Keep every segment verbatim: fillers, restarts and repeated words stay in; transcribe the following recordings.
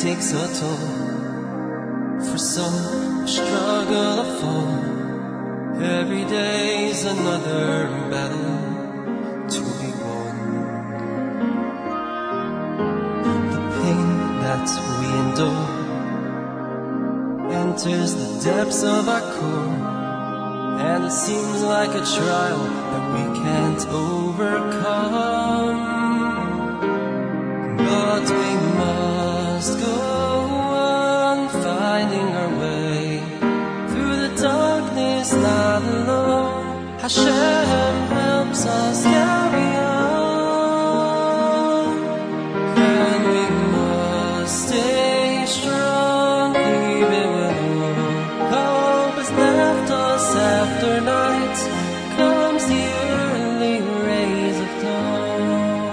takes a toll. For some, a struggle, a fall. Every day's another battle to be won. The pain that we endure enters the depths of our core, and it seems like a trial that we can't overcome. But we must go on, finding our way through the darkness, not alone. Hashem helps us carry on, and we must stay strong even when all hope has left us. After night comes the early rays of dawn.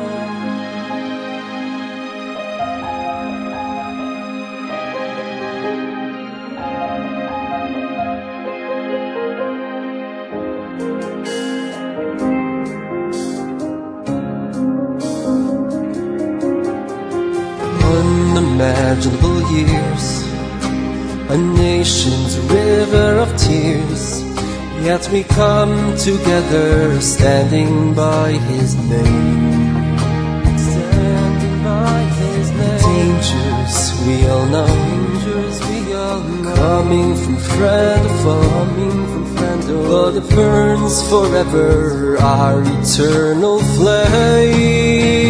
Unimaginable years, a nation's river of tears, yet we come together, standing by His name. Standing by His name. Dangers we all know, dangers we all know, coming from friend to foe, coming from friend to foe. But it burns forever, our eternal flame.